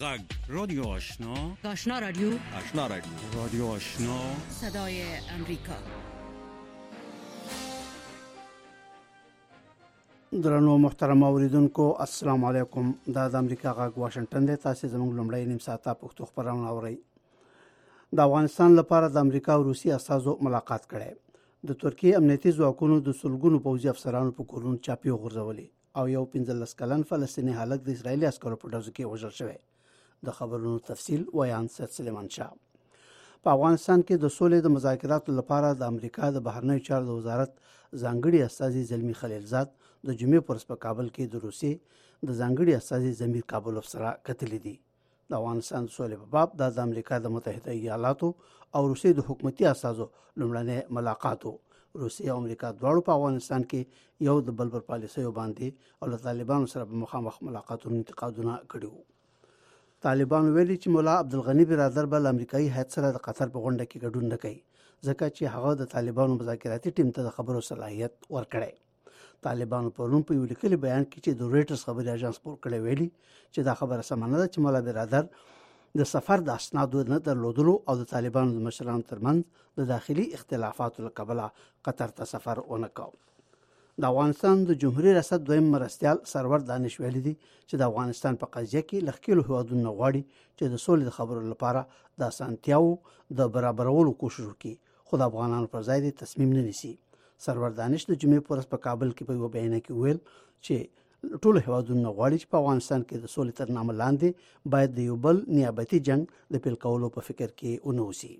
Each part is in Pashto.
غږ رادیو آشنا، آشنا رادیو، آشنا رادیو، رادیو آشنا، صدای امریکا. درنو محترم اوریدونکو السلام علیکم. د امریکا غږ واشنگټن دی. تاسو زموږ لومړی نیم ساعته پښتو خبرونه اورئ. د افغانستان لپاره د امریکا او روسي اساسو ملاقات کړي. د ترکیه امنیتي ځواکونو د سلګونو پوځي افسرانو په کورونو چاپی غورځولي او یو 15 کلن فلسطیني هلک د اسرایلی عسکرو په ډزو کې وژل شوی. د خبرونو تفصیل ویان سید سلیمان شاه. په افغانستان کې د سولې د مذاکراتو لپاره د امریکا د بهرنیو چارو د وزارت ځانګړي استازي زلمی خلیلزاد د جمعې پر په کابل کې د روسي د ځانګړي استازي زمیر کابلوف سره کتلې دي. د افغانستان د سولې په باب د امریکا د متحده ایالاتو او روسي د حکومتي استازو لومړنی ملاقاتو. روسي او امریکا دواړو په افغانستان کې یو د بل پر پالیسیو باندې او له طالبانو سره په مخامخ ملاقاتونو انتقادونه کړي وو. طالبان ویلي چې مولا عبدالغنی برادر بل امریکایي هیات سره د قطر په غونډه کې ګډون نه کوي ځکه چې هغه د طالبانو مذاکراتي ټیم ته د خبرو صلاحیت ورکړي. طالبانو پرون په یو لیکلي بیان کې چې د رويټرز خبري اژانس پور کړی ویلي چې دا خبره سمه نه ده چې مولا برادر د سفر د اسنادو نه درلودلو او د طالبانو د مشرانو ترمنځ د داخلي اختلافاتو له کبله قطر ته سفر ونه کاوه. د افغانستان د جمهوریت ریاست دویم مرستیال سرور دانش ویلي دي چې د افغانستان په قضیه کې لخکېلو هیوادونو غواړي چې د سولې د خبرو لپاره د اسانتیاو د برابرولو کوشش وکړي خو د افغانانو پر ځای تصمیم نه نیسي. سرور دانش د جمعې پر په کابل کې په یو بیان کې ویل چې ټول هیوادونو غواړي چې په افغانستان کې د سولې تر نامه لاندې باید د یو بل نیابتي جنگ د پیل کولو په فکر کې ونوسي.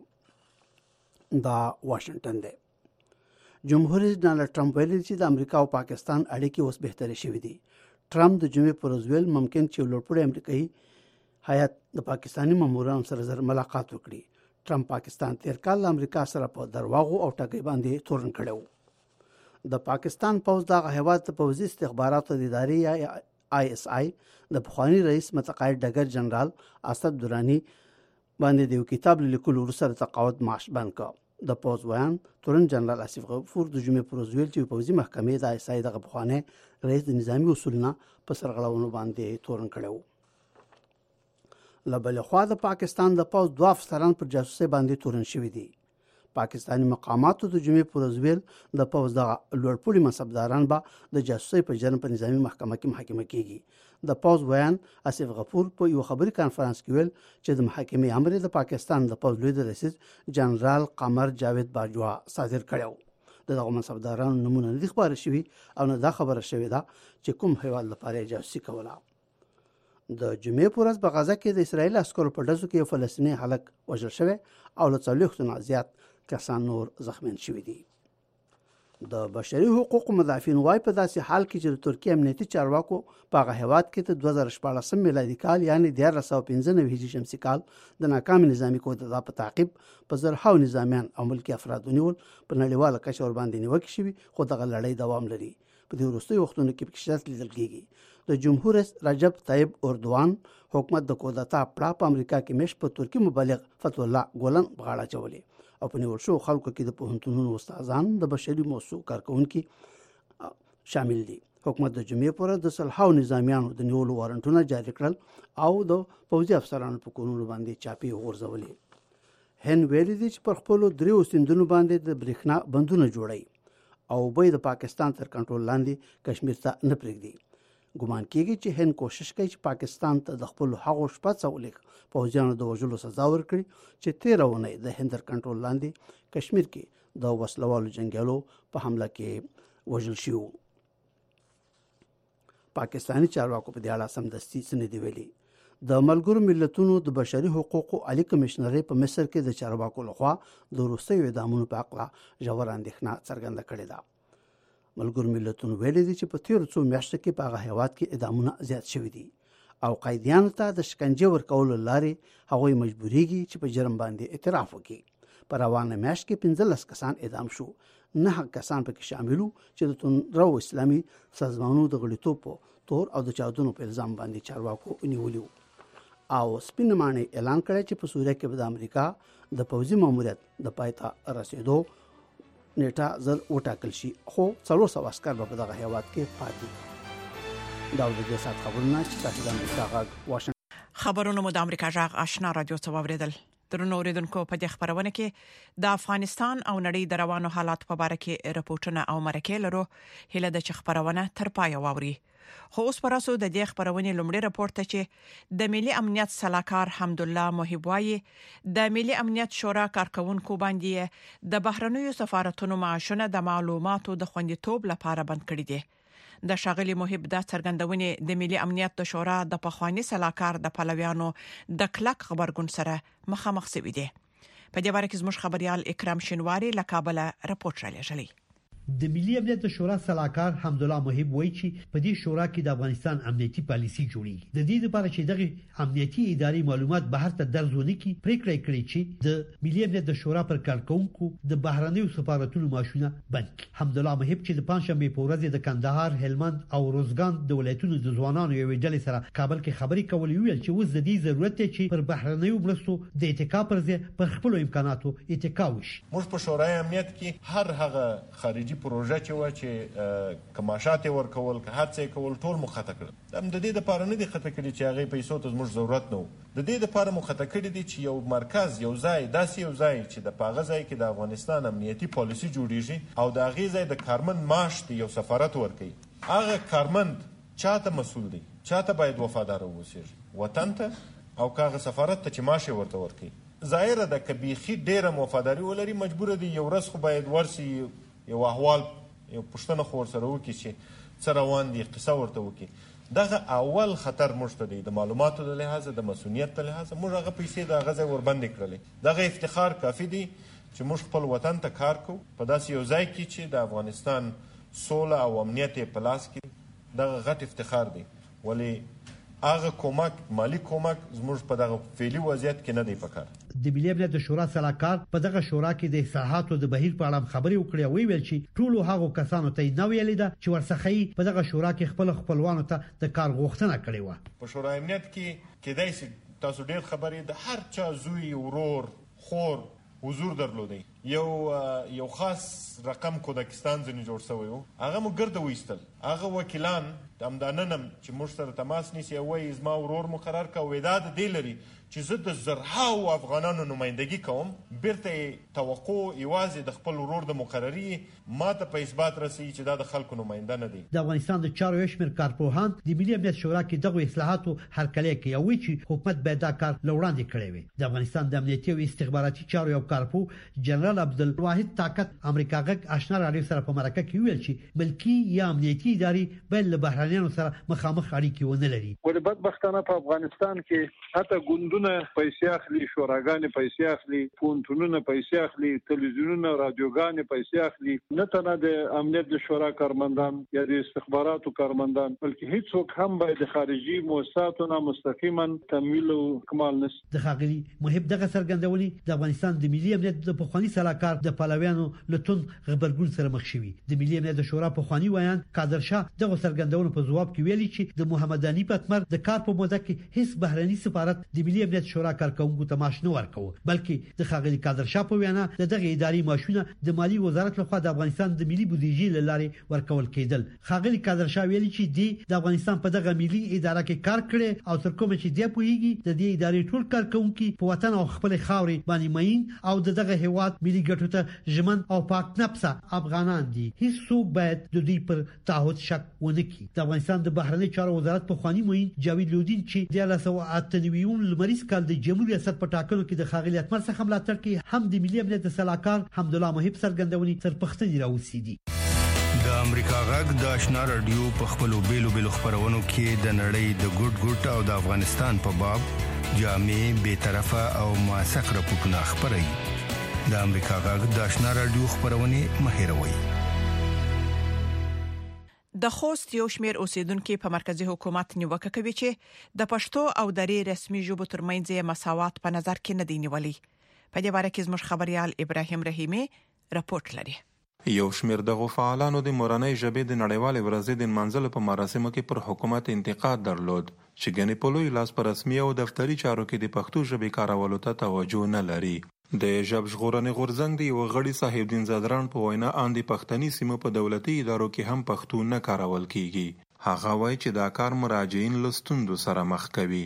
دا واشنگټن دی. جمهور رئیس ډانلډ ټرمپ ویلي چې د امریکا او پاکستان اړیکې اوس بهتري شوې دي. ټرمپ د جمعې پر ورځ ویل ممکن چې لوړپوړی امریکایي هیات د پاکستاني مامورانو سره زر ملاقات وکړي. ټرمپ پاکستان تیر کال امریکا سره په درواغو او ټګۍ باندې تورن کړو. د پاکستان پوځ د هیواد ته پوځي استخباراتو د ادارې یا ISI د پخوانی رئیس متقاعد ډګر جنرال اسد درانی باندې د یو کتاب لیکلو وروسته تقاعد معاش بند کړ. د پوز ویان تورن جنرال آصف غفور د جمعې پر ورځ ویل چې پوځي محکمې د ISI د پخوانی رئیس د نظامی اصولنا په سرغړونو باندې تورن کړو. لبل خو د پاکستان د پوز دوه افسران پر جاسوسي باندې تورن شوی دي. پاکستانی مقاماتو د جمعې پر ورځ ویل د پوز د لوړپوړي منصبداران به د جاسوسي په جرم په نظامی محکمه کې محاکمه کیږي. د پوز ویان آصف غفور په یو خبري کانفرنس کې ویل چې د محاکمې امر د پاکستان د پوز لوی رئیس جنرال قمر جاوید باجوا صادر کړو. دغه منصبدارانو نمونه نه خبره شوی او نه دا خبره شوی ده چې کوم هیواد لپاره جاسوسي کوله. د جمعې پر ورځ په غزه کې د اسرایل عسکرو په ډزو کې فلسطیني هلک وژل شوی او له 40 نه زیات کسان نور زخمیان شوي دي. د بشري حقوقو مدافعین وايي په داسې حال کې چې د ترکیه امنیتي چارواکو په هغه هیواد کې د 2014 میلادي کال یعنی 1995 هجري شمسي کال د ناکام نظامی کوټه په تعقیب په زرهاو نظامیان او ملکی افراد ونیول په نړیواله کچه ور باندې نیوکه شوی خو دغه لړۍ دوام لري. په دې وروستیو وختونو کې په شدت لیدل کېږي. د جمهور رئیس رجب طیب اردوان حکومت د کودتا پړه په امریکا کې مش په ترکی مبلغ فتح الله ګولن بغاړه چولې او په نیول شو خلکو کې د پوهنتونونو استادان د بشري موضوع کارکونکي شامل دي. حکومت د جمعې پر د صلحاو نظامیانو د نیولو وارنټونه جاری کړل او د پوځي افسرانو په کورونو باندې چاپی غورځولې. هن ویلي دي چې پر خپل دریو سیندونو باندې د برېښنا بندونه جوړي او به د پاکستان تر کنټرول لاندې کشمیر ته نه پرېږدي. ګمان کېږي چې هن کوشش کوي چې پاکستان ته د خپل هغو شپږ څولې پوځیانو د وژلو سزا ورکړي چې 13 ونې د هند تر کنټرول لاندې کشمیر کې د وسلوالو جنگیالو په حمله کې وژل شو. پاکستانی چارواکو په دې اړه سمدستي سندې ویلي. د ملګرو ملتونو د بشري حقوقو عالی کمشنر په مصر کې د چارواکو لخوا د روسي اعدامونو په اړه ژور اندېښنه څرګنده کړې ده. ملګرو ملتونو ویلي دي چې په تیر څو میاشتو کې په هغه هیواد کې اعدامونه زیات شوي دي او قیدیانو ته د شکنجه ورکولو لارې هغوی مجبوریږي چې په جرم باندې اعتراف وکړي. په روانه میاشت کې 15 کسان اعدام شو. 9 کسان پکې شاملو چې د تندرو اسلامي سازمانونو د غړیتوب په تور او د چاودنو په الزام باندې چارواکو نیولیو. او سپینمانه اعلان کړی چې په سوریه کې د امریکا د پوځي ماموریت د پایته رسیدو نیټه زر وټاکل شي خو 400 عسكر په دغه هیواد کې پاتې. دا د دې سات خبرونه چې تاسو د امریکا غږ واشنګټن خبرونه مو د امریکا جغ آشنا رادیو څخه واوریدل. درنو اوریدونکو په دې خبرونه کې د افغانستان او نړۍ د روانو حالات په اړه کې راپورټونه او مرکې لرو. هله د خبرونه تر پای واوري. خو اوس پراسو د دې خبرونه لومړی راپورټ ته چې د ملي امنیت صلاحکار حمدالله محب وايي د ملي امنیت شورا کارکونکو باندې د بهرنیو سفارتونو معاشونه د معلوماتو د خوندیتوب لپاره بند کړي دي. د شاغلي محب د څرګندونې د ملي امنیت د شورا د پخوانی صلاحکار د پلویانو د کلک خبرګون سره مخامخ شوی دی. په دې اړه کې زموږ خبريال اکرام شینواری له کابل راپورټ را لېږلی. د ملي امنیت شورا صلاحکار حمدالله محب وایي چې په دې شورا کې د افغانستان امنیتي پالیسي جوړیږي. د دې لپاره چې دغه امنیتي اداري معلومات بهر ته درځونه کی پریکړه کړې چې د ملي امنیت شورا پر کارکونکو د بهرنیو سفارتونو معاشونه بند. حمدالله محب چې د پنځشنبه په ورځ د کندهار، هلمند او روزګان د ولایتونو د ځوانانو یو ډلې سره کابل کې خبري کول ویل چې اوس د دې ضرورت دی چې پر بهرنیو مرستو د اتکا پر ځای پر خپل امکاناتو اتکا وشي. موږ په شورای امنیت کې هر هغه خارجي پروژه چې کماشات ورکول که هر څه کول ټول مخاطب کړل. د دې لپاره نه دي خطر کړي چې هغه پیسو ته زموږ ضرورت نه و. د دې لپاره مخاطب کړي دي چې یو مرکز، یو ځای، داسې یو ځای چې د پاغه ځای کې د افغانستان امنیتي پالیسي جوړیږي او د هغه ځای د کارمند معاش دی یو سفارت ورکړي. هغه کارمند چاته مسول دی، چاته باید وفادار اوسېږي، وطن ته او کاغه سفارت ته چې معاش ورته ورکړي. ظاهر ده که بیخي ډیره وفاداری ولري مجبور دی یو ورځ خو باید ورسي یو احوال یو پښتنه خور سره وکړي چې څه روان دي، قصه ورته وکړي. دغه اول خطر موږ ته دی د معلوماتو د لحاظه، د مسؤلیت په لحاظه. موږ هغه پیسې د هغه ځای وربندې کړلې. دغه افتخار کافي دی چې موږ خپل وطن ته کار کوو په داسې یو ځای کې چې د افغانستان سوله او امنیت په لاس کې. دغه غټ افتخار دی. ولی هغه کومک، مالی کومک زموږ په دغه فعلی وضعیت کې نه دی پکار. د ملي امنیت شورا صلاحکار په دغه شورا کې د اصلاحاتو د بهیر په اړه خبري وکړې او ویل چې ټول هغه کسانو ته نو ویل دا چې ورڅخه په دغه شورا کې خپلوانو ته د کار غوښتنه کړې و. په شورا امنیت کې کېدای تاسو ډیر خبرې د هر چا زوی، ورور، خور حضور درلودي. یو خاص رقم کودکستان ځنې جوړ شوی و. هغه مو ګرځو وستل. هغه وکیلان همداننم چې موږ سره تماس نیسي وایي زما ورور مقرر کا وداد دی لري چې زه د زرهاو افغانانو نمائندګي کوم. بیرته توقع ایوازي د خپل ورور د مقرري ماته په اثبات رسي چې دا د خلکو نماینده نه دي. د افغانستان د چارو شمیر کارپوهان د ملي امنیت شورا کې دغه اصلاحاتو هرکلی کوي او چې حکومت به دا کار لوړاندې کړی وي. د افغانستان د امنیتي او استخباراتي چارو یو کارپو جنرال عبدالواحد طاقت امریکا غږ آشنا رادیو سره په مرکه کې ویل چې ملکی یا امنیتي ادارې بل له بهرانيانو سره مخامخ اړیکې ونه لري. ولې بدبختانه په افغانستان کې حتی ګوندونه پیسې اخلي، شوراګانې پیسې اخلي، پونتونونه پیسې اخلي، تلویزیونونه، رادیوګانې پیسې اخلي. نه تنه د امنیت د شورا کارمندان یا د استخباراتو کارمندان بلکې هیڅوک هم باید د خارجي مؤسساتو نه مستقیما تمویل او کمال نشي. د خاغلی محب دغه څرګندونې د افغانستان د ملي امنیت د پخوانی صلاحکار د پلویانو لټون خبرګون سره مخ شوی. د ملي امنیت شورا پخوانی ویان قادر شاه دغه څرګندونې په جواب کې ویلي چې د محمد علي پتمر د کار په موده کې هیڅ بهرني سفارت د ملي امنیت شورا کارکونکو ته معاش نه ورکوي، بلکې د خاغلی قادر شاه په وینا دغه اداري معاشونه د مالی وزارت لخوا د افغانستان د ملي بودیجې لارې ورکول کېدل. خاغلی قادر شاه ویلي چې د افغانستان په دغه ملي اداره کې کار کړي او تر کومه چې دی پوهیږي د دې ادارې ټول کارکونکو په وطن او خپل خاورې باندې مین او دغه هیواد ملي ګټو ته ژمن او پاک نفسه افغانان دي. هیڅوک باید د دوی پر تعهد شک ونه کړي. د افغانستان د بهرنی چارو وزارت په خواني موین جاوید لودین چې د 1998 لمریز کال د جمهوریت ریاست په ټاکنو کې د خاغلی اتمر څخه ملاتړ کوي، هم د ملي امنیت صلاحکار حمدالله محب څرګندونې تر پښتنې راوستي. د امریکا غږ د آشنا رادیو په خپلو بیلو خبرونو کې د نړۍ د ګډ او د افغانستان په باب جامع، بی‌طرفه او موثق راپورټونه خبري. د امریکا غږ د آشنا رادیو خبرونه مهیروي. د خوست یو شمیر اوسیدونکو په مرکزی حکومت نیوکه کوي چې د پښتو او دري رسمي ژبو ترمنځ مساوات په نظر کې نه دی نیولې. په دې اړه کې زموږ خبريال ابراهيم رحیمي راپورټ لري. یو شمیر دغه فعالانو د مورنۍ ژبې د نړیوال ورځې د منځل په مراسمو کې پر حکومت انتقاد درلود چې ګنې په لوی لاس پر رسمي او دفتری چارو کې د پښتو ژبې کارولو ته توجه نه لري. د ژبژغورنې غورځنګ دی یو غړي صاحب دین زادران په وینا اندي پښتني سیمه په دولتي ادارو کې هم پښتو نه کارول کیږي. هغه وایي چې دا کار مراجعین له ستونزو سره مخ کوي.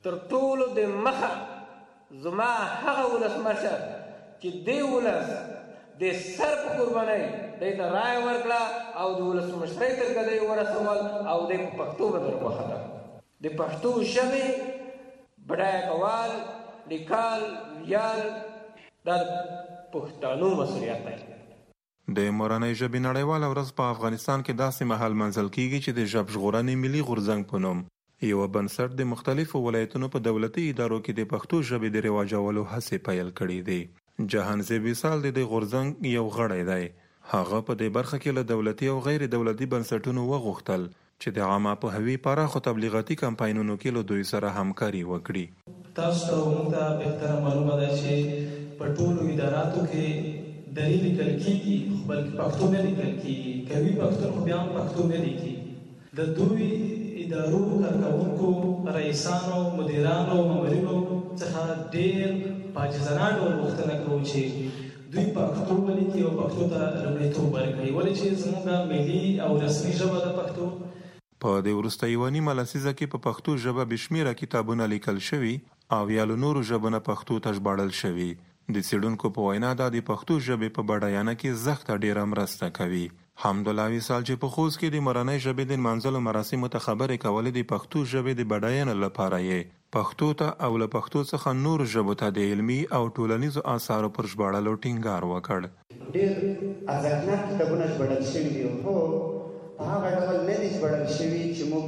تر ټولو د مخه زما هغه ولسمشر چې دی ولس د سر په قربانۍ دی ته رای ورکړه او د ولسمشرۍ تر ګدۍ ورسول او دی په پښتو باندې وخته د پښتو ژبې بډایه کول لیکل ویل د پښتنو مسؤلیت دی. د مورنۍ ژبې نړیواله ورځ په افغانستان کې داسې مهال منځل کیږي چې د ژبژغورنې ملي غورځنګ په نوم یو بنسټ د مختلفو ولایتونو په دولتي ادارو کې د پښتو ژبې د رواجولو هڅې پیل کړې دي. جهانزیب وصال د غورځنګ یو غړی دی. هغه په دې برخه کې له دولتي او غیر دولتي بنسټونو وغوښتل چې د عامه پوهاوي پراخو تبلیغاتي کمپاینونو کې له دوی سره همکاري وکړي. تاسو ته موږ ته بهتره معلومه ده چې په ټولو اداراتو کې دلیل لیکل کېږي بلکې پښتو نه لیکل کېږي. کوي پښتون خو بیا هم پښتو نه لیکي. د دوی ادارو کارکوونکو رئیسانو مدیرانو مامورینو څخه ډېر په عاجزانه ډول غوښتنه کوو چې دوی پښتو ولیکي او پښتو ته لومړیتوب ورکړي ولې چې زموږ ملي او رسمي ژبه ده پښتو. په دې وروسته یوه نیمه لسیزه کې په پښتو ژبه بشمیره کتابونه لیکل شوي او یا له نورو ژبو نه پښتو ته ژباړل شوي. د څېړونکو په وینا دا د پښتو ژبې په بډاینه کې زښته ډېره مرسته کوي. حمدالله وصال چې په خوست کې د مورنۍ ژبې د نمانځلو مراسمو ته خبرې کولې د پښتو ژبې د بډاینې لپاره یې پښتو ته او له پښتو څخه نور ژبو ته د علمي او ټولنیزو آثارو پر ژباړلو ټینګار وکړ. ډېر ارزښتناک کتابونه ژباړل شوي دي خو په هغه ډول نه دي ژباړل شوي چې موږ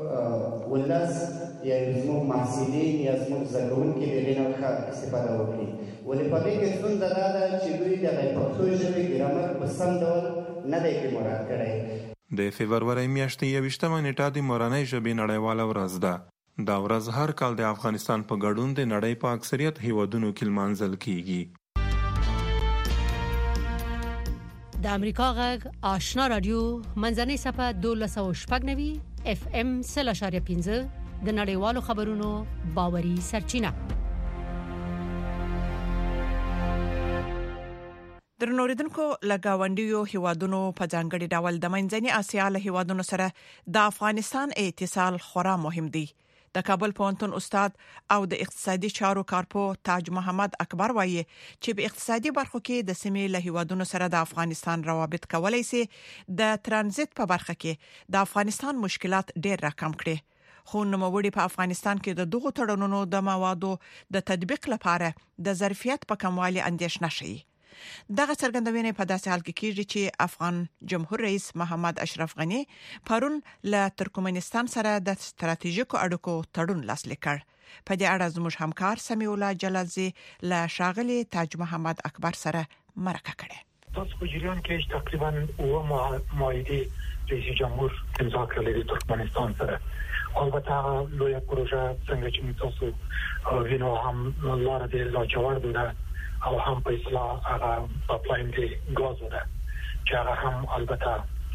ولس یا زموږ محصلین یا زموږ زده کوونکي د هغې نه ښه استفاده وکړي. ولې په دې کې ستونزه دا ده چې دوی د پښتو ژبې ګرامر په سم ډول نه دی مراعات کړی. د فبرورۍ میاشتې 21مه نیټه د مورنۍ ژبې نړیواله ورځ ده. دا ورځ هر کال د افغانستان په ګډون د نړۍ په اکثریت هیوادونو کې لمانځل کیږي. د امریکا غږ آشنا رادیو منځنۍ صفحه 1290 FM 0.5 د نړیوالو خبرونو باوري سرچینه. درنوریدونکو لګاونډیو هیوادونو په ځانګړي ډول د منځنۍ اسیا له هیوادونو سره د افغانستان اتصال خورا مهم دی. د کابل پوهنتون استاد او د اقتصادي چارو کارپو تاج محمد اکبر وایي چې په اقتصادي برخو کې د سیمې له هیوادونو سره د افغانستان روابط کولای شي د ترانزیت په برخه کې د افغانستان مشکلات ډېر راکم کړي. خو نوموړي په افغانستان کې د دغو تړونونو د موادو د تطبیق لپاره د ظرفیت په کموالي اندېښنه شي. دغه څرګندونه په داسې حال کې کیږي چې افغان جمهور رئیس محمد اشرف غنی پرون له ترکمنستان سره د ستراتیژیکو اړیکو تړون لاسلیک کړ. په دې اړه زموږ همکار سمیع الله جلالزی له شاغلي تاج محمد اکبر سره مرکه کړې. تاسو په جریان کې تقریبا 9 معاهده رئیس جمهور امضا کړې د ترکمنستان سره. البته لویه پروژه څنګه چې تاسو وینئ هم لاره د لاجورد ده او هم په اصلاح هغه پایپلاین دی غاز ده چې هغه هم البته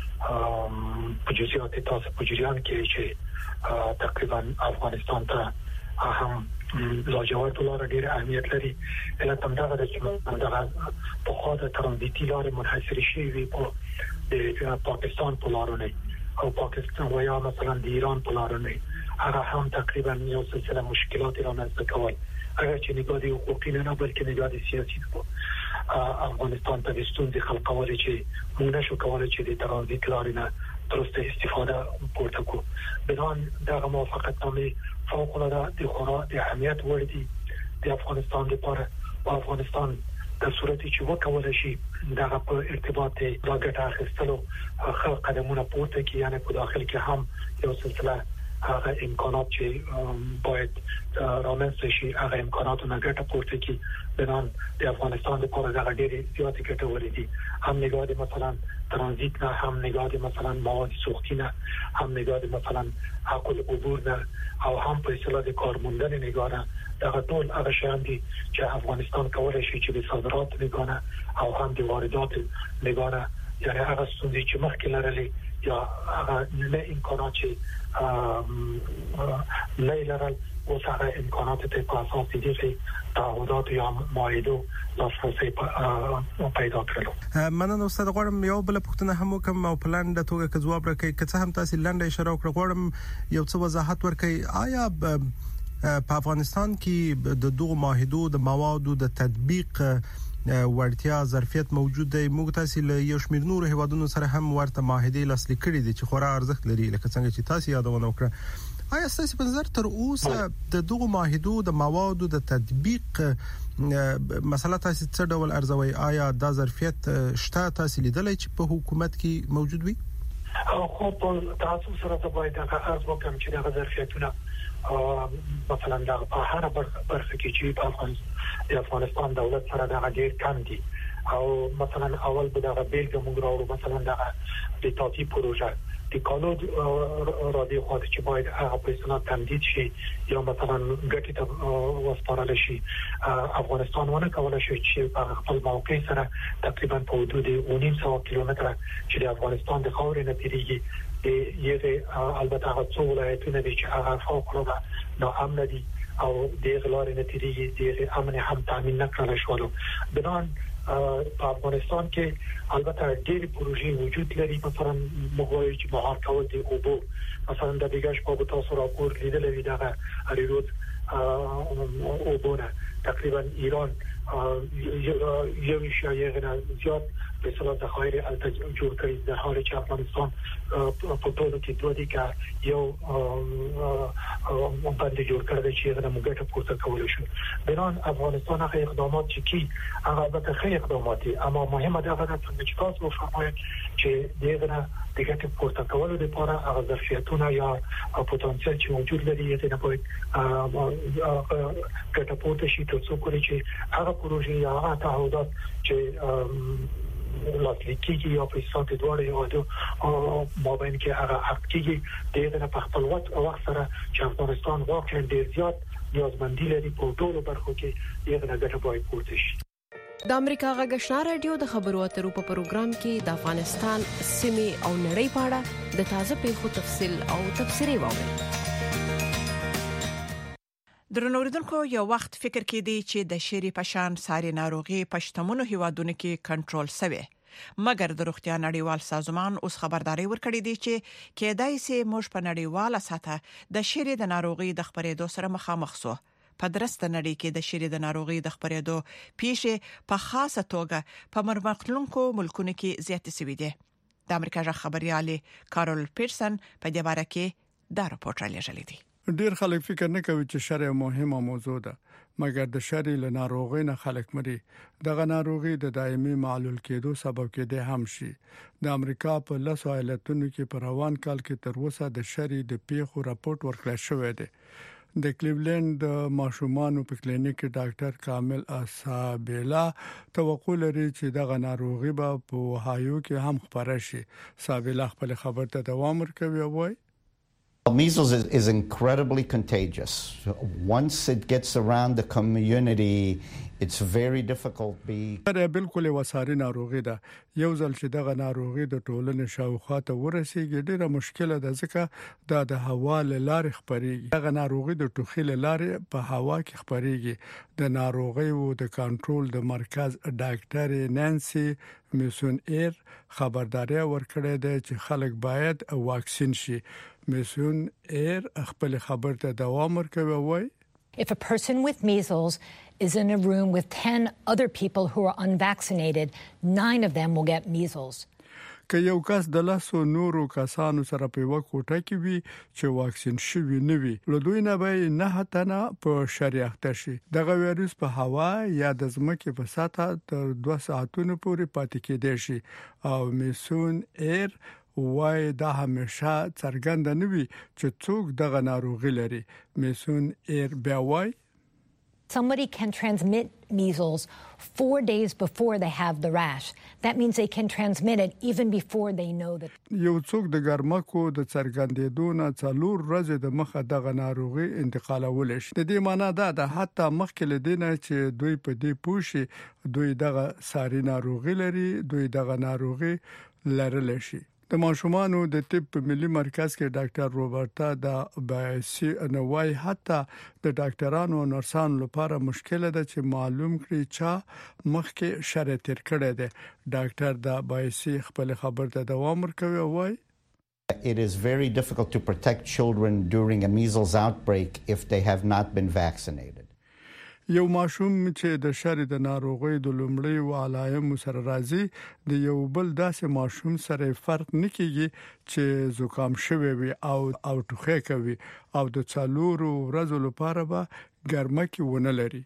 په جزئیات تاسو په جریان کې چې تقریبا افغانستان ته هم لاجورد لاره ډېر اهمیت لري. علت هم دغه ده چې دغه په خاطر ترانزیتي لارې منحصر شوي په پاکستان په لارونه او پاکستان و یا مثلا د ایران په لارونه هغه هم تقریبا یو سلسله مشکلات رامنځته کول. اگر چې نگاه دی حقوقی نه بلکې نگاه دی سیاسی ده. افغانستان ته د ستونزې خلقول چې موږ نشو کولای چې د ترانزیت لارې نه درسته استفاده پورته کو. بنان دغه موافقتنامه فوق العاده د خورا د اهمیت وړ دي د افغانستان لپاره. افغانستان د صورتي چې وکول شي دغه په ارتباط د ګټه اخیستلو قدمونه پورته کی، یعنی په داخل کې هم یو سلسله هغه امکانات چې باید رامنځته شي هغه امکاناتونه ګټه پورته کی. بنان د افغانستان لپاره دا ډېرې زیاتې ګټورې دي. هم نگاه دی مثلا ترانزیت نه، هم نگاه دی مثلا مواد سوختی نه، هم نگاه دی مثلا حق العبور نه، او هم په اصطلاح د کارموندنې نگاه نه. دا ټول هغه شیان دي چې افغانستان کولای شي چې د صادرات نگاه نه او هم د واردات نگاه نه، یعنی هغه ستونزې چې مخکې لرلې یا هغه نه امکانات چې نه لرل اوس هغه امکانات ته په اساس دي چې تعهدات یا معاهدو لاسرسي پیدا کړل. مننه استاد. غواړم یو بل پوښتنه هم وکم او پلان د توګه کې جواب راکړئ. که څه هم تاسو لنډه اشاره وکړه، غواړم یو څه وضاحت ورکړئ. آیا په افغانستان کې د دغه معاهدو د موادو د تطبیق ورتیا ظرفیت موجود دی. موږ تاسو له یو شمېر نور هیوادونو سره هم ورته معاهده لاسلیک کړي دي چې خورا ارزښت لري، لکه څنګه چې تاسو یادونه وکړه. آیا تاسو په نظر تر اوسه د دغه معاهدو د موادو د تطبیق مسله تاسو څه ډول ارزوي؟ آیا دا ظرفیت شته تاسو لیدلای چې په حکومت کې موجود وي؟ خو په تاسو سره باید دا ارز وکم چې دا ظرفیتونه مثلا دا په هر برخه کې چې په افغانستان دولت سره دا ډیر کم دي، او مثلا اول به دا بیلګه موږ راوړو، مثلا دا د تاتی پروژه د کانون را دي خو چې باید هغه په اصطلاح تمدید شي یا مثلا ګټه ته وسپارل شي. افغانستان ونه کولای شي چې په خپل موقع سره تقریبا په حدود 900 کیلومتره چې د افغانستان د خاورې نه تیریږي یغه البته هغه څو ولایتونه دي چې هغه فوق العاده ناامن دي او د غلارې نه تیریږي د امن هم تامین نه کړل شو. بنان په افغانستان کې البته ډېر پروژې وجود لري، مثلا موږ چې مهار کول دي او مثلا د دیګاش په تاسو راپور لیدل وی دا اړیروت او بونه تقریبا ایران یو شایعه نه زیات په اصطلاح د خیر الته جوړ کړي، د حال چې افغانستان په ټولو کې دوه دي که یو باندې جوړ کړی چې هغه موږ ته پورته کولای شو. بنان افغانستان هغه اقدامات چې هغه البته خیر اقدامات دي، اما مهمه ده چې تاسو وفرمایئ چې دغه د ګټې پورته کولو لپاره هغه ظرفیتونه یا پوتنسیل چې موجود لري یې نه باید ګټه پورته شي تر څو کولی چې هغه پروژې یا هغه تعهدات چې لاسلیک کیږي یا په اساس د دوه هیوادو مابین کې هغه حق کیږي دغه په خپل وخت سره چې افغانستان واقعا ډیر زیات نیازمندي لري په ټولو برخو کې دغه ګټه باید پورته شي. د امریکا غږ آشنا رادیو د خبرو اترو په پروګرام کې د افغانستان سیمې او نړۍ په اړه د تازه پیښو تفصیل او تبصرې واورئ. درنوریدونکو یو وخت فکر کې دی چې د شری پشان ساري ناروغي پښتمونو هیوادونو کې کنټرول شوی، مګر د روغتیا نړیوال سازمان اوس خبرداري ورکړې دی چې کېدای شي موږ په نړیواله سطح د شری د ناروغي د خبرېدو سره مخامخ سو. په درسته نړۍ کې د شری د ناروغي د خبرېدو پیښې په خاصه توګه په مرمختلونکو ملکونو کې زیاتې شوې دي. د امریکا ژغ خبريالي کارول پیرسن په دې باره کې دا راپورټ رالیږلی دی. ډیر خلک فکر نه کوي چې شری مهمه موضوع ده، مګر د شری له ناروغي نه خلک مري. دغه ناروغي د دایمي معلول کېدو سبب کېده هم شي. د امریکا په لاسو ایالتونو کې په روان کال کې تر اوسه د شری د پیښو راپورټ ورکړل شوی دی. د کلیولند ماشومان په کلینیک کې ډاکټر کامل اسابیلا توقع لري چې دغه ناروغي به په وهایو کې هم خپره شي. اسابیلا خپل خبر ته دوام ورکوي او وايي Measles is incredibly contagious. Once it gets around the community, it's very difficult. دا بالکل وساري ناروغي ده. یو ځل چې دغه ناروغي د ټولنې شاوخوا ته ورسیږي ډیره مشکله ده، ځکه دا د هوا لارې خپريږي. دغه ناروغي د ټوخي لارې په هوا کې خپريږي. د ناروغي او د کنټرول د مرکز ډاکټر نانسي میسون ایر خبرداري ورکړه ده چې خلک باید واکسین شي. میسون ایر خپل خبر ته دوام ورکوي وای If a person with measles is in a room with 10 other people who are unvaccinated, 9 of them will get measles. که یو کس د لاسو نورو کسانو سره په یو کوټه کې وي چې واکسین شوی نه وي، له دوی نه به نه تنه په شریعت شي. دغه وایروس په هوا یا د ځمکې په سطح تر 2 ساعتونو پورې پاتې کېدای شي او میسون ایر وای دا همیشه څرګند نه وي چې څوک دغه ناروغي لري. میسون ایر بیا وای Somebody can transmit measles 4 days before they have the rash. That means they can transmit it even before they know that. یو څوک د ګرمکو د څرګندېدو نه 4 ورځې د مخه دغه ناروغي انتقالول شي. د دې معنی دا ده حتی مخکې لدینه چې دوی په دې پوښي دوی دغه ساري ناروغي لري، دوی دغه ناروغي لرل شي. د ماشومانو د طب ملي مرکز کې ډاکټر روبرتا د بایسي نوای حتی د ډاکټرانو او نرسانو لپاره مشکله ده چې معلوم کړي چې مخکې شرط تر کړه ده. ډاکټر د بایسي خپل خبر ته دوام ورکوي او وايي It is very difficult to protect children during a measles outbreak if they have not been vaccinated. یو ماشوم چې د شری د ناروغي د لومړی او علائم سره راځي د یو بل داسې ماشوم سره فرق نکېږي چې زکام شوی وي او ټوخی کوي او د څلورو ورځو لپاره به ګرمه کې ونه لري.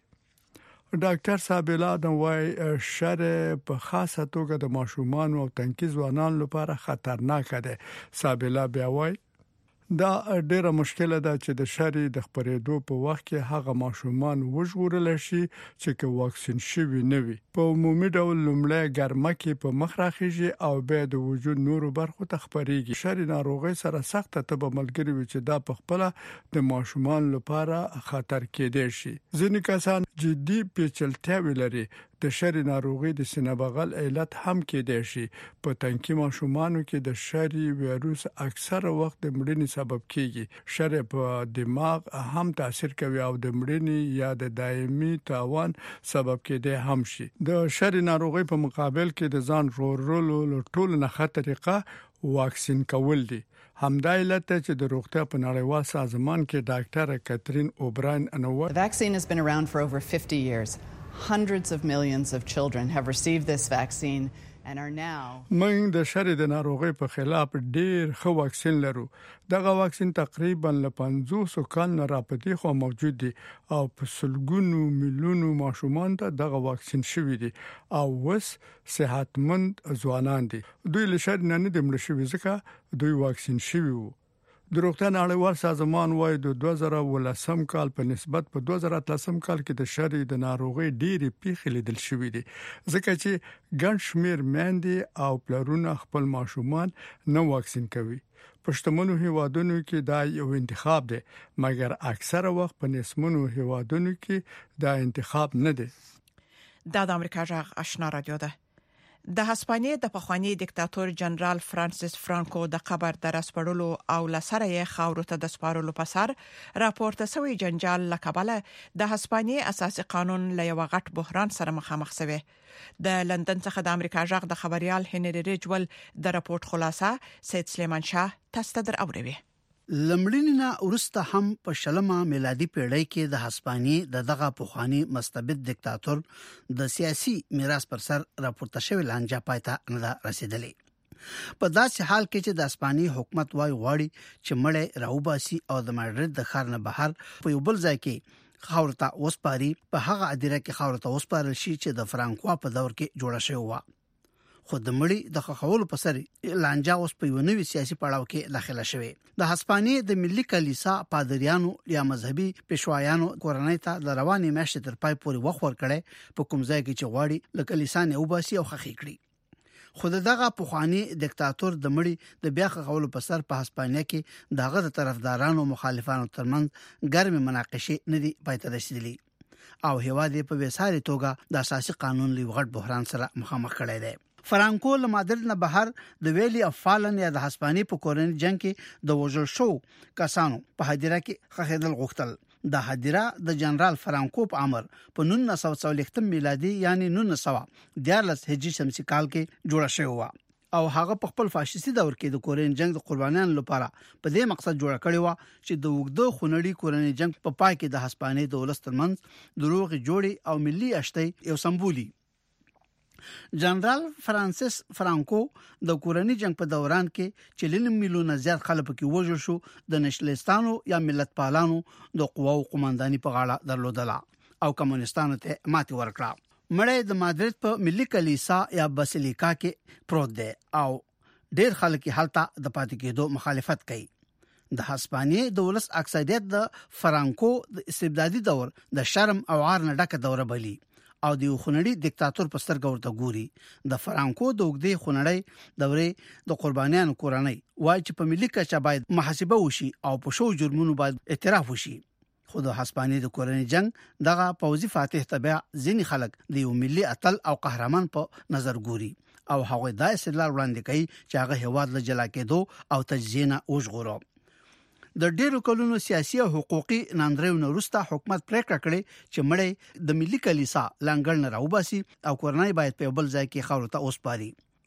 ډاکټر صابلا د وای شر په خاصه توګه د ماشومان او تنکي ځوانان لپاره خطرناک ده. صابلا بیا وای دا ډیره مشکله ده چې د شری د خبرېدو په وخت کې هغه ماشومان وژغورل شي چې کې واکسین شوی نه وي. په عمومي ډول لومړی ګرمه کې په مخ راخیږي او بیا د وجود نورو برخو ته خبريږي. شری ناروغي سره سخت تبه ملګری وي چې دا په خپل د ماشومان لپاره خطر کېدای شي. ځینې کسان جدي پیچلتیا لري. د شری ناروغي د سینه بغل علت هم کېدای شي. په تنکي ماشومانو کې د شری وایروس اکثره وخت د مړینې سبب کیږي. شری په دماغ هم تاثیر کوي او د مړینې یا د دایمي تاوان سبب کېدای هم شي. د شری ناروغي په مقابل کې د ځان ژغورلو ټول نه ښه طریقه واکسین کول دي. همدا علت چې د روغتیا په نړیوال سازمان کې ډاکټر کاترین اوبراین انوار The vaccine has been around for over 50 years. Hundreds of millions of children have received this vaccine and are now موږ د شری د ناروغي په خلاف ډیر ښه واکسین لرو. دغه واکسین تقریبا ل 500 کال نه راپدې خو موجود دي او په سلګونو میلیونو ماشومان ته دغه واکسین شوی دي او وس صحتمند ځوانان دي. دوی له شری نه د مړ شوی ځکه دوی واکسین شوی وو. د روغتیا نړیوال سازمان وايي د 2018 کال په نسبت په 2013 کال کې د شری د ناروغي ډېری پیښې لیدل شوې دي ځکه چې ګڼ شمیر میندې او پلرونه خپل ماشومان نه واکسین کوي. پښتمنو هیوادونو کې دا یو انتخاب دی مګر اکثره وخت په نسمنو هیوادونو کې دا انتخاب نه دی. د امریکا جغ آشنا رادیو ده. د هسپانیې د پخوانی دیکتاتور جنرال فرانسیس فرانکو د قبر د رسپړلو او لسره یې خاورو ته د سپارلو په سر راپورته شوی جنجال لکبله د هسپانیې اساسي قانون له یو غټ بحران سره مخامخ شوی. د لندن څخه د امریکا جغ د خبريال هنري ریجول د راپورټ خلاصه سید سلیمان شاه تاسو ته دراوړي. لمړینه ورسته هم په شلمه میلادي پیړۍ کې د هسپانیې دغه پخوانی مستبد دیکتاتور د سیاسي میراث پر سر راپورته شوی لانجه پاتې نه رسیدلې. په داسې حال کې چې د هسپانیې حکومت وايي غواړي چې مړې راوباسي او د مادرید د ښار نه بهر په یو بل ځای کې خاورته وسپاري په هغه ادیره کې خاورته وسپارل شي چې د فرانکوا په دور کې جوړه شوی و. خو د مړی د خخولو په سر لانجا اوس په یو نوي سیاسي پړاو کې داخله شوه. د هسپانیې د ملي کلیسا پادریانو یا مذهبي پېشوایانو کورنۍ ته د رواني میاشتې تر پای پورې وخت ورکړي په کوم ځای کې چې غواړي ل کلیسا نه وباسي او خخې کړي. خو دغه پخوانی دیکتاتور د مړی د بیا خخولو په سر په هسپانیې کې دغه د طرفدارانو مخالفانو ترمنځ ګرمه مناقشه نه دی پاتې رسیدلې او هیواد په وساري توګه د اساسي قانون لوي غټ بحران سره مخامخ کړی دی. فرانکو له مادرید نه بهر د ویلي اف فالن یا د هسپانیې په کورنۍ جنگ کې د وژل شو کسانو په هدیره کې خخېدل غوښتل. د هدیره د جنرال فرانکو په امر په 1940 میلادي یعنی 1914 هجری شمسي کال کې جوړه شوې و او هغه په خپل فاشیستي دور کې د کورنۍ جنگ د قربانیانو لپاره په دې مقصد جوړه کړې و چې د وګړو خونړي کورنۍ جنگ په پای کې د هسپانیې د ولس ترمنځ دروغ جوړي او ملي اشتي یو سمبولي. جنرال فرانسیس فرانکو د کورنۍ جنگ په دوران کې چې لن میلیونه زیات خلک کې وژل شو د نشلستانو یا ملت پالانو د قواو قومانداني په غاړه درلودله او کمونستانو ته ماتې ورکړه. مړی د مادرید په ملي کلیسا یا باسیلیکا کې پروت دی او ډیر خلک هلته د پاتې کېدو مخالفت کوي. د هسپانیې د ولس اکثریت د فرانکو د استبدادي دور د شرم او عار نه ډکه دوره بلی او د خونړي دیکتاتور په سترګه ورته ګوري. د فرانکو د وګړي خونړي دورې د قربانیانو کورنۍ وایي چې په ملي کچه باید محاسبه وشي او په شو جرمونو باید اعتراف وشي. خو د هسپانیې د کورنۍ جنگ دغه پوځي فاتح تبع ځینی خلک د یو ملي اتل او قهرمان په نظر ګوري او هغه د استدلال وړاندې کوي چې هغه هواد له جلا کېدو او تجزیه نه وژغورو. د ډیرو کلونو سیاسي او حقوقي ناندریو وروسته حکومت پریکړه کړې چې مړی د ملي کلیسا لنګل نه راوباسي او کورنۍ باید په بل ځای کې خاورته اوسپاري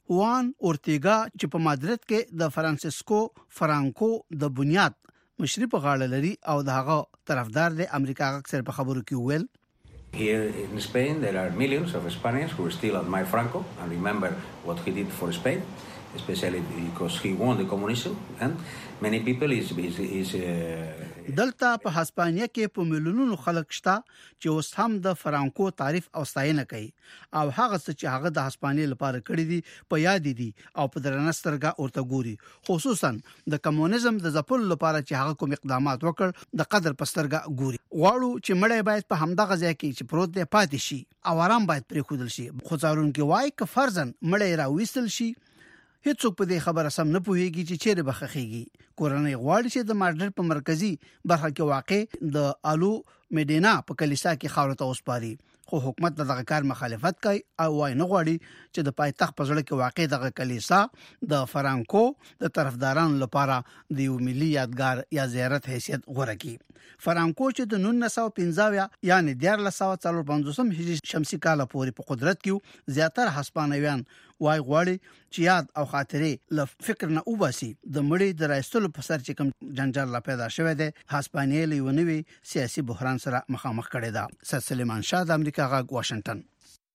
وان اورتیګا چې په مادرید کې د فرانسیسکو فرانکو د بنیاد مشري په غاړه لري او دغه طرفدار د امریکا اکثر په خبرو کې ویل Here in Spain there are millions of Spaniards who still admire Franco and remember what he did for Spain, especially because he won the communism, and many people is دلته په هسپانیا کې په ملیونونو خلک شته چې اوس هم د فرانکو تعریف او ستاینه کوي او هغه څه چې هغه د هسپانیا لپاره کړی دي په یاد دي او په درنسترګه ورته ګوري خصوصا د کمونیزم د ځپل لپاره چې هغه کوم اقدامات وکړ د قدر پسترګه ګوري غواړو چې مړی باید په همدغه ځای کې چې پروت دی پاتې شي او آرام باید پرې خودل شي خو څارونکو وايي ک فرضاً مړی راوېستل شي هیڅوک په دې خبره سم نه پوهیږي چې چیرې بخخيږي کورنۍ غواړي چې د مادرید په مرکزی برخه کې واقع د الو میډینا په کلیسا کې خاورې ته وسپاري خو حکومت دغه کار مخالفت کوي او وايي نه غواړي چې د پایتخت په ځړ کې واقع دغه کلیسا د فرانکو د طرفدارانو لپاره د یو ملي یادګار یا زیارت حیثیت غوړه کړي فرانکو چې د 1950 یعنی 1945 هجری شمسي کال پورې په قدرت کې زیاتره هسپانویان وای غواړي چې یاد او خاطرې ل فکر نه وباسي د مړي د راستلو په سر چې کوم جنجال لا پیدا شوه دی هسپانیا له ونوي سیاسي بحران سره مخامخ کړي دا سید سلیمان شاه د امریکا غاګ واشنگټن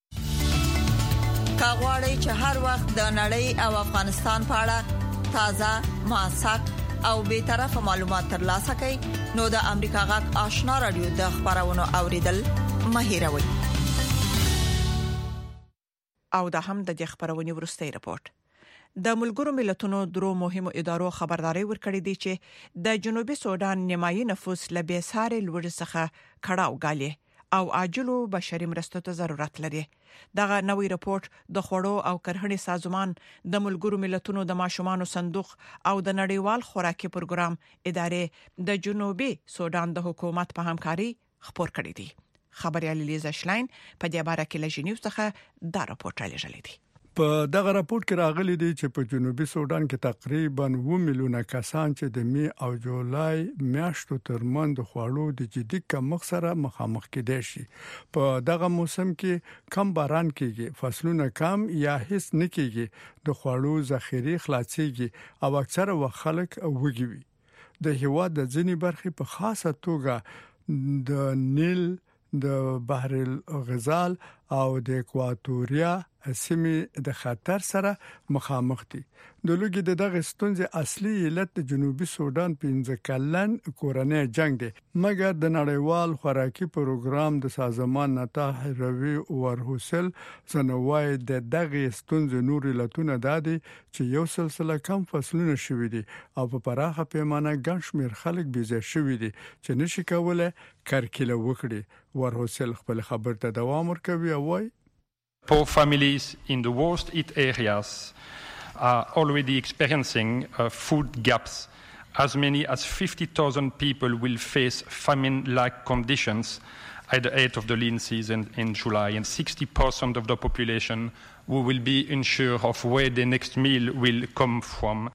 کاغوري چې هر وخت د نړۍ او افغانستان په اړه تازه موثق او به طرفه معلومات ترلاسه کړئ نو د امریکا غاګ آشنا رادیو د خبرونو اوریدل مهیروي او د هم د خبرونې ورستۍ رپورت د ملګرو ملتونو درو مهمو ادارو خبرداري ورکړې دي چې د جنوبي سودان نیمایي نفوس لبې ساري لوړ څخه کړهو غالي او عاجلو بشري مرستو ته ضرورت لري دغه نوې رپورت د خوړو او کرهڼې سازمان د ملګرو ملتونو د ماشومانو صندوق او د نړیوال خوراکي پروګرام ادارې د جنوبي سودان د حکومت په همکاري خبر کړی دي خبريال لیزا شلاین په دې باره کې لژنیو څخه دا راپورټ لږلې دي په دغه راپورټ کې راغلي دي چې په جنوبي سودان کې تقریبا 2 میلیونه کسان چې د می او جولای میاشتو ترمن د خوړو د جدي کمښت سره مخامخ کېدي شي په دغه موسم کې کم باران کېږي فصلونه کم یا هیڅ نه کېږي د خوړو ذخیره خلاصيږي او اکثره وخت خلک وګوي د هوا د ځینی برخې په خاصه توګه د نیل د بحر الغزال او د اکواتوریا سیمې د خطر سره مخامخ دي د لوګي دغه ستونزې اصلي علت د جنوبي سودان 15 کلن کورنۍ جنگ دی مګر د نړیوال خوراکي پروګرام د سازمان نته روي ورهوسل سنوي د دغه ستونزې نور علتونه دادي چې یو سلسله کم فصلونه شوي دي او په پراخه پیمانه ګڼ شمېر خلک بيځه شوي دي چې نشي کولای کرکله وکړي ورهوسل خپل خبر ته دوام ورکوي او وايي Poor families in the worst hit areas are already experiencing food gaps. As many as 50,000 people will face famine-like conditions at the height of the lean season in July, and 60% of the population who will be unsure of where the next meal will come from.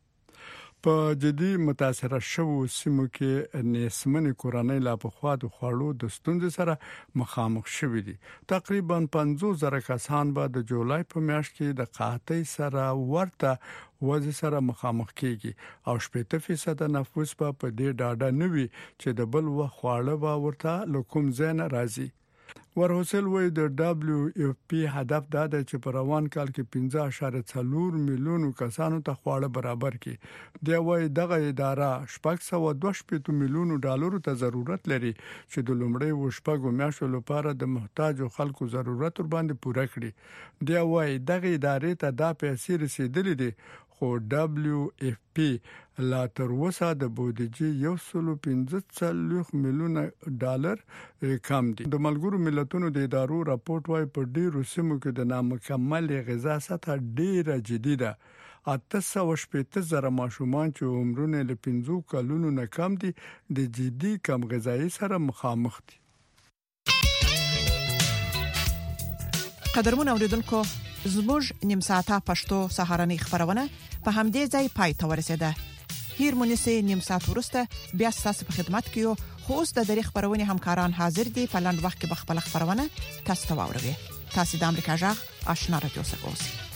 په جدي متاثر شوو سیمو کې نسمنې کورنۍ لا په خوا د خوړو د ستونزې سره مخامخ شوې دي تقریبا 50,000 کسان به د جولای په میاشت کې د قحطۍ سره ورته وځي سره مخامخ کیږي او 80% نفوس په دې ډاډه نوي چې د بل وخت خواړه به ورته لکوم زین راځي ورهوسل وای د دبليو اف پی هدف دا دی چې په روان کال کې 15.4 میلیون کسانو ته خواړه برابر کړي دی وای دغه اداره 622 میلیون ډالر ته ضرورت لري چې د لومړی وشپږو میاشتو لپاره د محتاج خلکو ضرورت ور باندې پوره کړي دی وای دغه ادارې ته دا پیسې رسیدلې دي خو دبليو اف پی لا تر اوسه د بودیجې 115 میلیون ډالر کم دي د ملګرو ملتونو د ادارو راپورټ وايي په ډیرو سیمو کې د نامکمل غذا سطح ډیره جدي ده 880,000 ماشومان چې عمرونه له 15 کلونو نه کم دي د جدي کم غذایی سره مخامخ دي قدرمن اوریدونکو زموږ نیم ساعته پښتو سهارنۍ خبرونه په همدې ځای پای ته ورسېده هیر مونږه نیم ساعت ورسته بیا تاسو په خدمت کې یو خو اوس د دری خبرونه همکاران حاضر دي په لاند وخت کې خپل خبرونه تاسو ته واوروي تاسو د امریکا جغ آشنا رادیو څخه